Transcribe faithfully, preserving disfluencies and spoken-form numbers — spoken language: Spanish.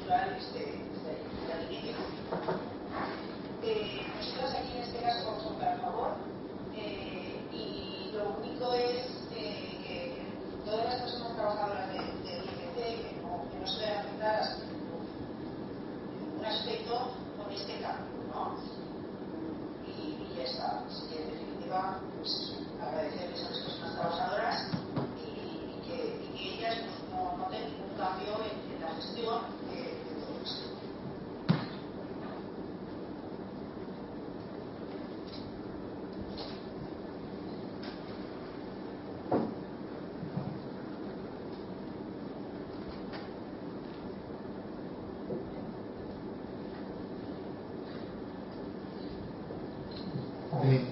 culturales de, de, de la línea. Eh, nosotros aquí en este caso vamos a votar a favor eh, y lo único es eh, que todas las personas trabajadoras de, de I F C que no, que no se vean afectadas en un aspecto con este cambio, ¿no? Y, y ya está. Así que en definitiva, pues agradecerles a las personas trabajadoras y, y, que, y que ellas pues, no noten ningún cambio en, en la gestión que, que todo esto. Bien,